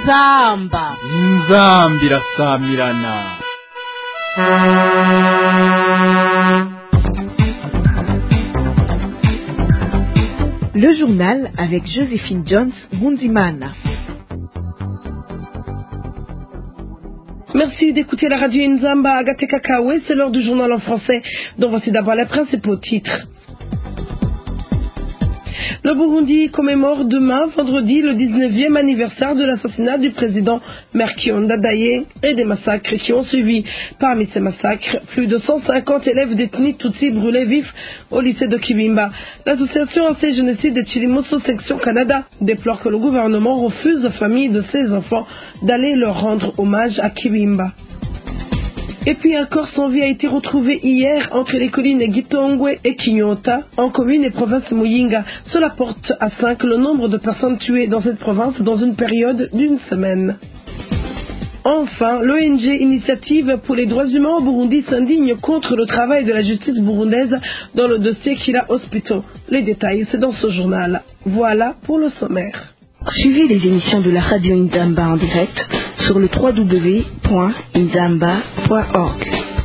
inzamba irasamirana. Le journal avec Joséphine Jones Mundimana. Merci d'écouter la radio Nzamba Agate Kakawe, c'est l'heure du journal en français, dont voici d'abord les principaux titres. Le Burundi commémore demain, vendredi, le 19e anniversaire de l'assassinat du président Melchior Ndadaye et des massacres qui ont suivi. Parmi ces massacres, plus de 150 élèves détenus Tutsis brûlés vifs au lycée de Kibimba. L'association anti-génocide de Chilimoso Section Canada déplore que le gouvernement refuse aux familles de ces enfants d'aller leur rendre hommage à Kibimba. Et puis un corps sans vie a été retrouvé hier entre les collines Gitongwe et Kinyota, en commune et province Muyinga. Cela porte à 5 le nombre de personnes tuées dans cette province dans une période d'une semaine. Enfin, l'ONG Initiative pour les droits humains au Burundi s'indigne contre le travail de la justice burundaise dans le dossier Kila Hospital. Les détails, c'est dans ce journal. Voilà pour le sommaire. Suivez les émissions de la radio Nzamba en direct sur le www.nzamba.org.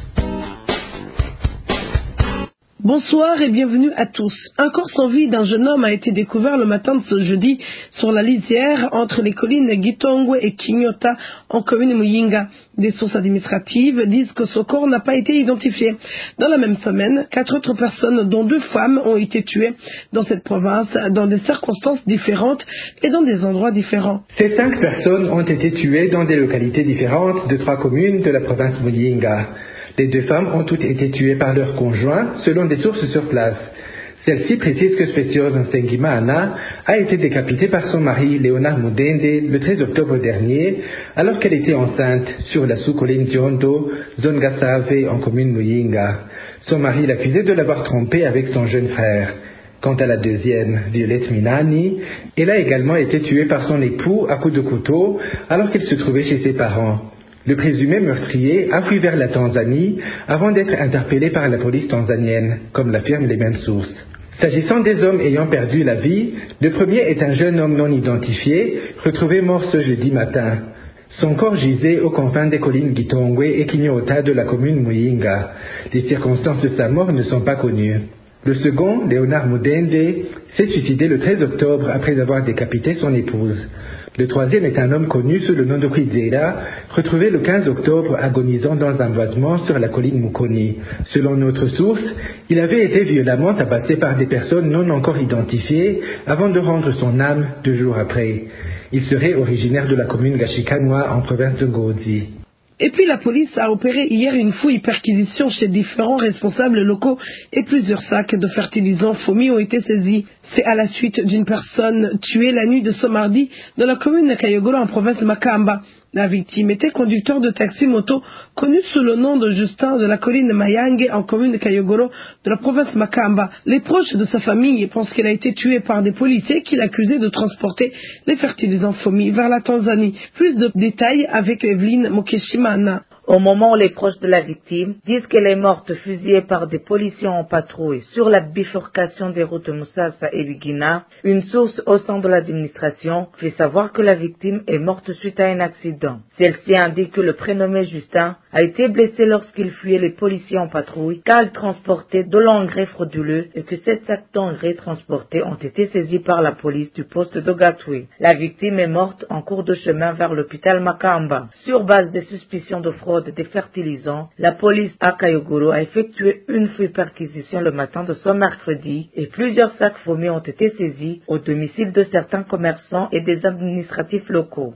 Bonsoir et bienvenue à tous. Un corps sans vie d'un jeune homme a été découvert le matin de ce jeudi sur la lisière entre les collines Gitongwe et Kinyota en commune Muyinga. Des sources administratives disent que ce corps n'a pas été identifié. Dans la même semaine, 4 autres personnes, dont 2 femmes, ont été tuées dans cette province dans des circonstances différentes et dans des endroits différents. Ces 5 personnes ont été tuées dans des localités différentes de 3 communes de la province Muyinga. Les 2 femmes ont toutes été tuées par leurs conjoints, selon des sources sur place. Celle-ci précise que Speciosa Nsengimana a été décapitée par son mari, Léonard Mudende, le 13 octobre dernier, alors qu'elle était enceinte sur la sous-colline Diondo, zone Gassave, en commune Muyinga. Son mari l'accusait de l'avoir trompée avec son jeune frère. Quant à la deuxième, Violette Minani, elle a également été tuée par son époux à coups de couteau, alors qu'elle se trouvait chez ses parents. Le présumé meurtrier a fui vers la Tanzanie avant d'être interpellé par la police tanzanienne, comme l'affirment les mêmes sources. S'agissant des hommes ayant perdu la vie, le premier est un jeune homme non identifié, retrouvé mort ce jeudi matin. Son corps gisait aux confins des collines Gitongwe et Kinyota de la commune Muyinga. Les circonstances de sa mort ne sont pas connues. Le second, Léonard Mudende, s'est suicidé le 13 octobre après avoir décapité son épouse. Le troisième est un homme connu sous le nom de Kwizera, retrouvé le 15 octobre agonisant dans un boisement sur la colline Mukoni. Selon notre source, il avait été violemment tabassé par des personnes non encore identifiées avant de rendre son âme 2 jours après. Il serait originaire de la commune Gashikanwa en province de Ngozi. Et puis la police a opéré hier une fouille-perquisition chez différents responsables locaux et plusieurs sacs de fertilisants fourmis ont été saisis. C'est à la suite d'une personne tuée la nuit de ce mardi dans la commune de Kayogoro en province Makamba. La victime était conducteur de taxi-moto connu sous le nom de Justin de la colline Mayange en commune de Kayogoro de la province Makamba. Les proches de sa famille pensent qu'il a été tué par des policiers qui l'accusaient de transporter les fertilisants fourmis vers la Tanzanie. Plus de détails avec Evelyne Mokeshimana. Au moment où les proches de la victime disent qu'elle est morte fusillée par des policiers en patrouille sur la bifurcation des routes Moussassa et Bigina, une source au sein de l'administration fait savoir que la victime est morte suite à un accident. Celle-ci indique que le prénommé Justin a été blessé lorsqu'il fuyait les policiers en patrouille car il transportait de l'engrais frauduleux et que 7 sacs d'engrais transportés ont été saisis par la police du poste de Gatoué. La victime est morte en cours de chemin vers l'hôpital Makamba. Sur base des suspicions de fraude des fertilisants, la police à Kayogoro a effectué une fouille-perquisition le matin de ce mercredi et plusieurs sacs fourmis ont été saisis au domicile de certains commerçants et des administratifs locaux.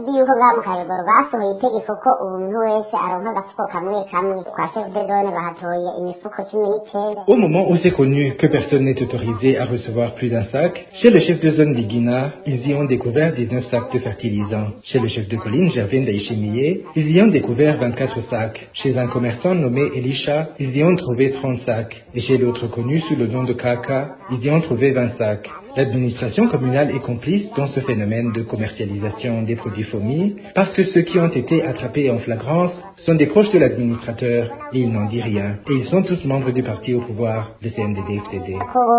Au moment où c'est connu que personne n'est autorisé à recevoir plus d'un sac, chez le chef de zone d'Iguina, ils y ont découvert 19 sacs de fertilisants. Chez le chef de colline, Gervin Daishimiye, ils y ont découvert 24 sacs. Chez un commerçant nommé Elisha, ils y ont trouvé 30 sacs. Et chez l'autre connu sous le nom de Kaka, ils y ont trouvé 20 sacs. L'administration communale est complice dans ce phénomène de commercialisation des produits fourmis parce que ceux qui ont été attrapés en flagrance sont des proches de l'administrateur et ils n'en disent rien. Et ils sont tous membres du parti au pouvoir, le CNDD-FDD.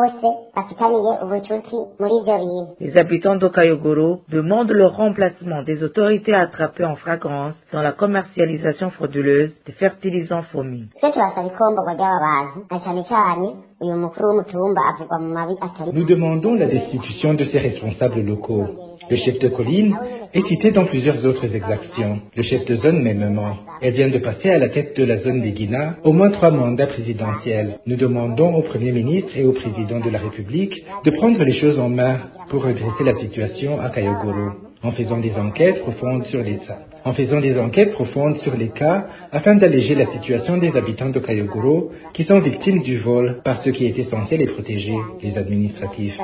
Les habitants d'Okayogoro demandent le remplacement des autorités attrapées en flagrance dans la commercialisation frauduleuse des fertilisants fourmis. Nous demandons la destitution de ces responsables locaux. Le chef de colline est cité dans plusieurs autres exactions. Le chef de zone mêmement. Elle vient de passer à la tête de la zone des Guina au moins 3 mandats présidentiels. Nous demandons au Premier ministre et au Président de la République de prendre les choses en main pour redresser la situation à Kayogoro, en faisant des enquêtes profondes sur les cas afin d'alléger la situation des habitants de Kayogoro qui sont victimes du vol par ceux qui étaient censés les protéger, les administratifs.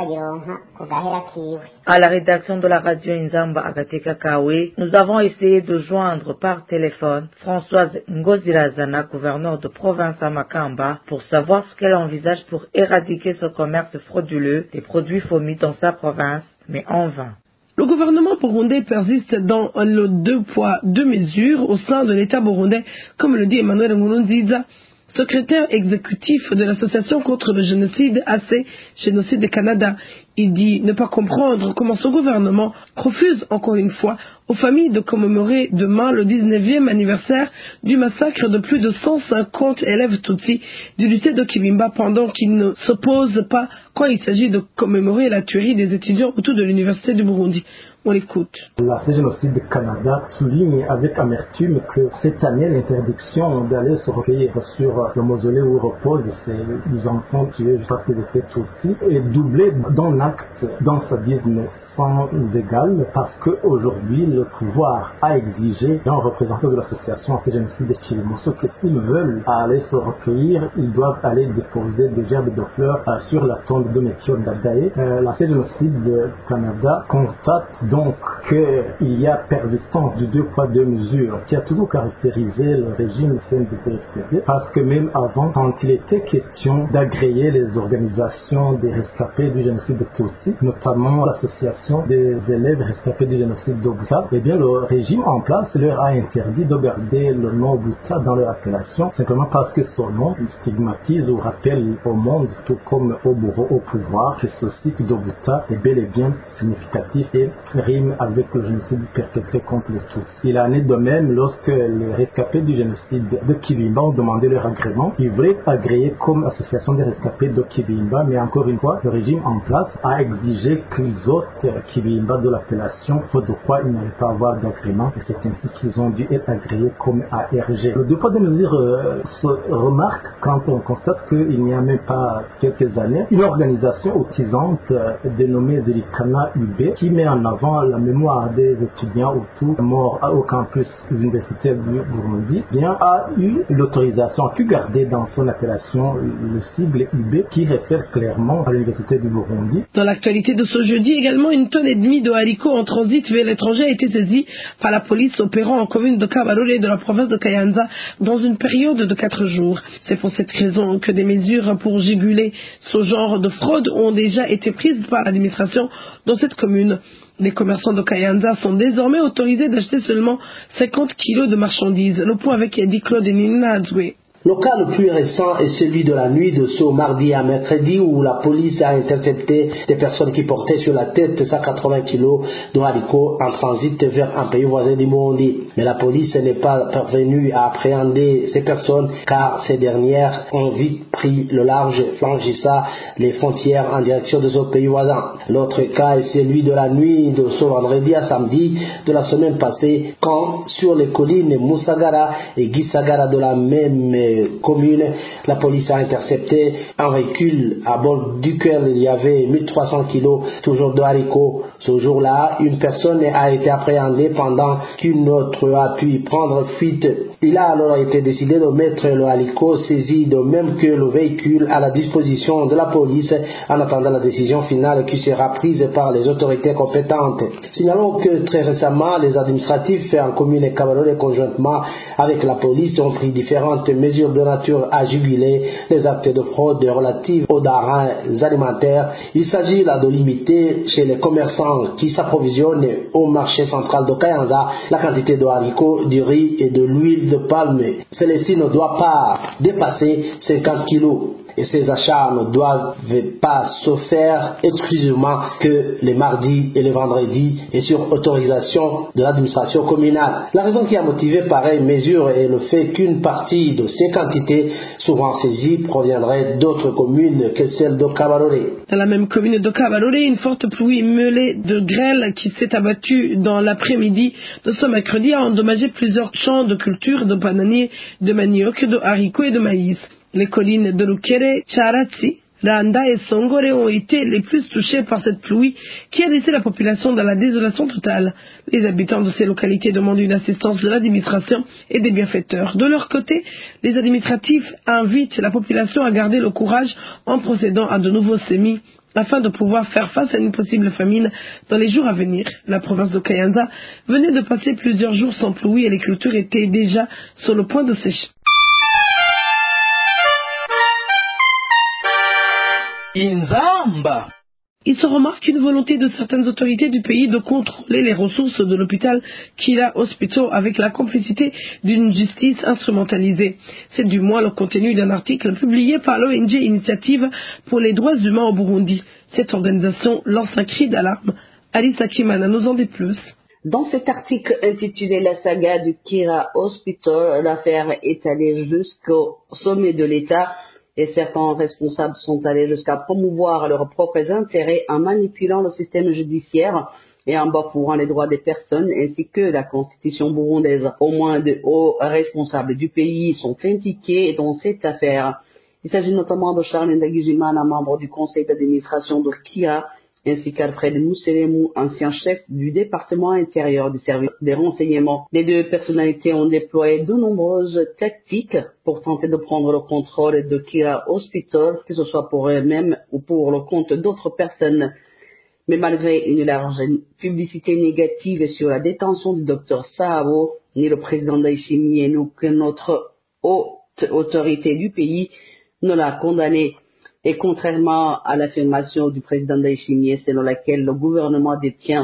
À la rédaction de la radio Inzamba Agateka Kawe, nous avons essayé de joindre par téléphone Françoise Ngozirazana, gouverneure de province à Makamba, pour savoir ce qu'elle envisage pour éradiquer ce commerce frauduleux des produits fourmis dans sa province, mais en vain. Le gouvernement burundais persiste dans le 2 poids 2 mesures au sein de l'État burundais, comme le dit Emmanuel Nkurunziza, secrétaire exécutif de l'association contre le génocide AC, Génocide Canada. Il dit ne pas comprendre comment ce gouvernement refuse encore une fois aux familles de commémorer demain le 19e anniversaire du massacre de plus de 150 élèves Tutsis du lycée de Kibimba, pendant qu'ils ne s'opposent pas quand il s'agit de commémorer la tuerie des étudiants autour de l'université du Burundi. On l'écoute. La Génocide Canada souligne avec amertume que cette année, l'interdiction d'aller se recueillir sur le mausolée où reposent ces enfants tués parce qu'ils étaient Tutsis est doublée d'un acte dans sa sans égal, parce qu'aujourd'hui le pouvoir a exigé d'un représentant de l'association à ces génocides de Chilimoso que s'ils veulent aller se recueillir, ils doivent aller déposer des gerbes de fleurs sur la tombe de Melchior Ndadaye. La Génocide de Canada constate donc qu'il y a persistance du 2 poids 2 mesures qui a toujours caractérisé le régime CNDD-FDD, parce que même avant, quand il était question d'agréer les organisations des rescapés du génocide de Tutsi, notamment l'association des élèves rescapés du génocide d'Obuta, eh bien le régime en place leur a interdit de garder le nom Obuta dans leur appellation, simplement parce que son nom stigmatise ou rappelle au monde, tout comme au bourreau au pouvoir, que ce site d'Obuta est bel et bien significatif et rime avec le génocide perpétré contre les Tutsis. Il en est de même lorsque les rescapés du génocide de Kibimba ont demandé leur agrément. Ils voulaient agréer comme association des rescapés de Kibimba, mais encore une fois, le régime en place a exigé qu'ils ôtent Kibimba de l'appellation, faute de quoi ils n'allaient pas avoir d'agrément, et c'est ainsi qu'ils ont dû être agréés comme ARG. Le 2 poids 2 mesures se remarque quand on constate qu'il n'y a même pas quelques années une organisation autisante dénommée Zerikana UB qui met en avant la mémoire des étudiants autour morts au campus universitaire du Burundi, a eu l'autorisation, a pu garder dans son appellation le sigle UB qui réfère clairement à l'université du Burundi. Dans l'actualité de ce jeudi également, 1,5 tonne de haricots en transit vers l'étranger a été saisie par la police opérant en commune de Kabarole de la province de Kayanza dans une période de 4 jours. C'est pour cette raison que des mesures pour juguler ce genre de fraude ont déjà été prises par l'administration dans cette commune. Les commerçants de Kayanza sont désormais autorisés d'acheter seulement 50 kilos de marchandises. Le point avec Eddie Claude et Nina Adzoué. Le cas le plus récent est celui de la nuit de ce mardi à mercredi où la police a intercepté des personnes qui portaient sur la tête 180 kilos de haricots en transit vers un pays voisin du Burundi. Mais la police n'est pas parvenue à appréhender ces personnes car ces dernières ont vite pris le large, franchissant les frontières en direction de ce pays voisin. L'autre cas est celui de la nuit de ce vendredi à samedi de la semaine passée quand sur les collines Moussagara et Gisagara de la même commune, la police a intercepté un véhicule à bord duquel il y avait 1300 kilos toujours de haricots. Ce jour-là, une personne a été appréhendée pendant qu'une autre a pu prendre fuite. Il a alors été décidé de mettre le haricot saisi de même que le véhicule à la disposition de la police en attendant la décision finale qui sera prise par les autorités compétentes. Signalons que très récemment, les administratifs en commune Kabarole conjointement avec la police ont pris différentes mesures de nature à juguler les actes de fraude relatifs aux denrées alimentaires. Il s'agit là de limiter chez les commerçants qui s'approvisionnent au marché central de Kayanza la quantité de haricots, du riz et de l'huile d'huile de palme, celle-ci ne doit pas dépasser 50 kilos. Et ces achats ne doivent pas se faire exclusivement que les mardis et les vendredis et sur autorisation de l'administration communale. La raison qui a motivé pareille mesure est le fait qu'une partie de ces quantités souvent saisies proviendrait d'autres communes que celle de Kabarore. Dans la même commune de Kabarore, une forte pluie mêlée de grêle qui s'est abattue dans l'après-midi de ce mercredi a endommagé plusieurs champs de culture de bananiers, de manioc, de haricots et de maïs. Les collines de Lukere, Charatsi, Randa et Songore ont été les plus touchées par cette pluie qui a laissé la population dans la désolation totale. Les habitants de ces localités demandent une assistance de l'administration et des bienfaiteurs. De leur côté, les administratifs invitent la population à garder le courage en procédant à de nouveaux semis afin de pouvoir faire face à une possible famine dans les jours à venir. La province de Kayanza venait de passer plusieurs jours sans pluie et les cultures étaient déjà sur le point de sécher. Inzamba. Il se remarque une volonté de certaines autorités du pays de contrôler les ressources de l'hôpital Kira Hospital avec la complicité d'une justice instrumentalisée. C'est du moins le contenu d'un article publié par l'ONG Initiative pour les droits humains au Burundi. Cette organisation lance un cri d'alarme. Alice Akimana nous en dit plus. Dans cet article intitulé La saga du Kira Hospital, l'affaire est allée jusqu'au sommet de l'État. Et certains responsables sont allés jusqu'à promouvoir leurs propres intérêts en manipulant le système judiciaire et en bafouant les droits des personnes ainsi que la constitution burundaise. Au moins de hauts responsables du pays sont impliqués dans cette affaire. Il s'agit notamment de Charles Ndagijimana, membre du conseil d'administration de Kira, ainsi qu'Alfred Mousselemu, ancien chef du département intérieur du service des renseignements. Les deux personnalités ont déployé de nombreuses tactiques pour tenter de prendre le contrôle de Kira Hospital, que ce soit pour eux-mêmes ou pour le compte d'autres personnes. Mais malgré une large publicité négative sur la détention du docteur Sahabo, ni le président d'Aïchimi et nous que notre haute autorité du pays ne l'a condamné. Et contrairement à l'affirmation du président d'Aïchimier selon laquelle le gouvernement détient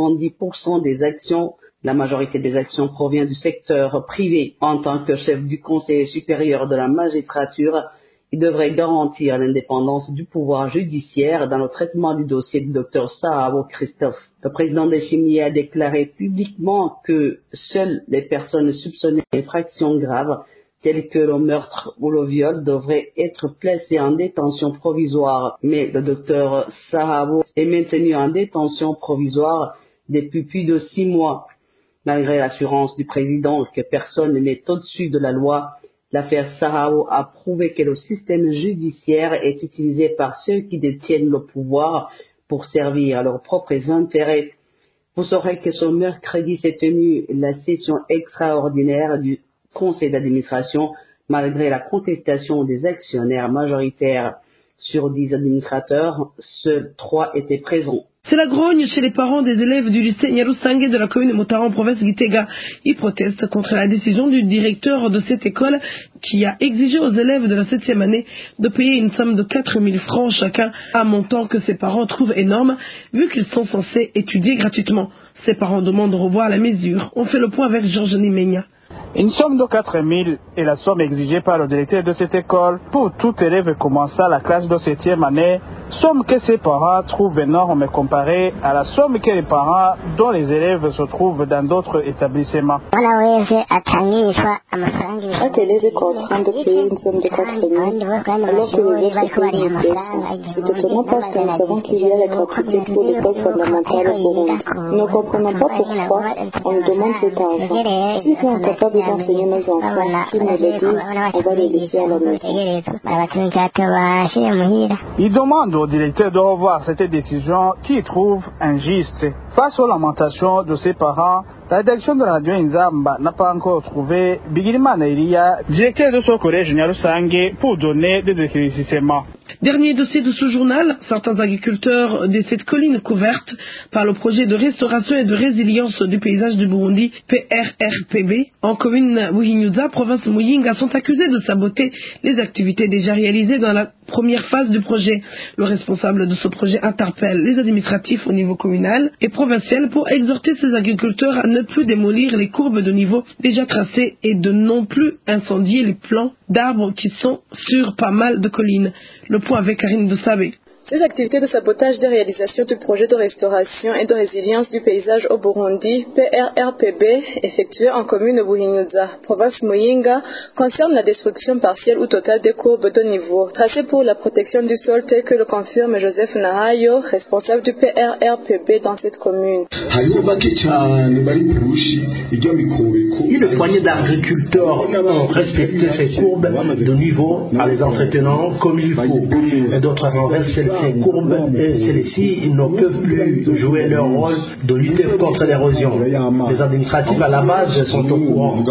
70% des actions, la majorité des actions provient du secteur privé. En tant que chef du Conseil supérieur de la magistrature, il devrait garantir l'indépendance du pouvoir judiciaire dans le traitement du dossier du docteur Sahabo Christophe. Le président d'Aïchimier a déclaré publiquement que seules les personnes soupçonnées d'infractions graves tels que le meurtre ou le viol, devraient être placés en détention provisoire. Mais le docteur Sahabo est maintenu en détention provisoire depuis plus de 6 mois. Malgré l'assurance du président que personne n'est au-dessus de la loi, l'affaire Sahabo a prouvé que le système judiciaire est utilisé par ceux qui détiennent le pouvoir pour servir à leurs propres intérêts. Vous saurez que ce mercredi s'est tenue la session extraordinaire du conseil d'administration, malgré la contestation des actionnaires majoritaires. Sur 10 administrateurs, seuls 3 étaient présents. C'est la grogne chez les parents des élèves du lycée Nyarusange de la commune de Motara en province Gitega. Ils protestent contre la décision du directeur de cette école qui a exigé aux élèves de la 7e année de payer une somme de 4 000 francs chacun, un montant que ses parents trouvent énorme vu qu'ils sont censés étudier gratuitement. Ses parents demandent de revoir la mesure. On fait le point avec Georges Nimenya. Une somme de 4 000 est la somme exigée par le directeur de cette école pour tout élève commençant la classe de 7e année, somme que ses parents trouvent énorme comparée à la somme que les parents dont les élèves se trouvent dans d'autres établissements. Chaque élève est contraint de payer une somme de 4 000 alors que les autres payent 200. C'est étonnant parce que nous savons qu'il y a la gratuité pour l'école fondamentale au Burundi. Nous ne comprenons pas pourquoi on nous demande cet argent. Si nous sommes capables d'enseigner nos enfants, s'ils nous le disent, on va les laisser à la maison. Il demande au directeur de revoir cette décision qu'il trouve injuste. Face aux lamentations de ses parents, la direction de la radio Inzamba n'a pas encore trouvé Bigirimana Elia, directeur de ce collège Nyarusange, pour donner des éclaircissements. Dernier dossier de ce journal, certains agriculteurs de cette colline couverte par le projet de restauration et de résilience du paysage du Burundi, PRRPB, en commune Buhinyuza, province Muyinga, sont accusés de saboter les activités déjà réalisées dans la première phase du projet. Le responsable de ce projet interpelle les administratifs au niveau communal et provincial pour exhorter ces agriculteurs à ne plus démolir les courbes de niveau déjà tracées et de non plus incendier les plants d'arbres qui sont sur pas mal de collines. Le point avec Karine de Sabé. Ces activités de sabotage de réalisation du projet de restauration et de résilience du paysage au Burundi, PRRPB, effectuées en commune Buhinyuza, province Muyinga, concernent la destruction partielle ou totale des courbes de niveau, tracées pour la protection du sol tel que le confirme Joseph Nahayo, responsable du PRRPB dans cette commune. Une poignée d'agriculteurs ont respecté ces courbes de niveau en les entretenant comme il faut, et d'autres renversent ces courbes et celles-ci ne peuvent plus jouer leur rôle de lutter contre l'érosion. Les administratifs à la base sont au courant.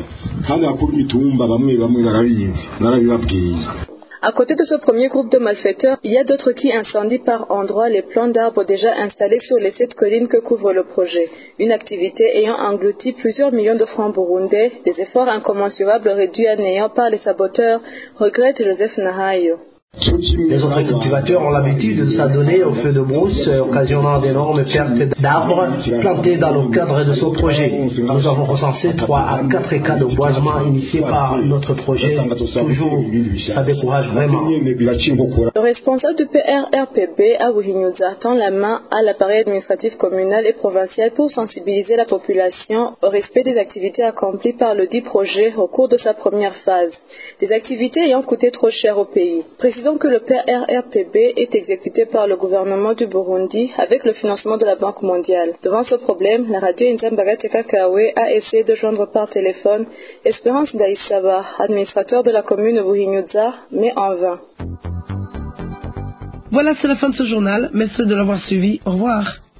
À côté de ce premier groupe de malfaiteurs, il y a d'autres qui incendient par endroits les plants d'arbres déjà installés sur les 7 collines que couvre le projet. Une activité ayant englouti plusieurs millions de francs burundais, des efforts incommensurables réduits à néant par les saboteurs, regrette Joseph Nahayo. Les autres cultivateurs ont l'habitude de s'adonner au feu de brousse, occasionnant d'énormes pertes d'arbres plantés dans le cadre de ce projet. Nous avons recensé 3 à 4 cas de boisement initiés par notre projet. Toujours, ça décourage vraiment. Le responsable du PRRPB à Buhinyuza tend la main à l'appareil administratif communal et provincial pour sensibiliser la population au respect des activités accomplies par le dit projet au cours de sa première phase. Des activités ayant coûté trop cher au pays. Précisons que le PRRPB est exécuté par le gouvernement du Burundi avec le financement de la Banque mondiale. Devant ce problème, la radio Inzambarate Kakawe a essayé de joindre par téléphone Espérance Daïsaba, administrateur de la commune Buhinyuza, mais en vain. Voilà, c'est la fin de ce journal. Merci de l'avoir suivi. Au revoir.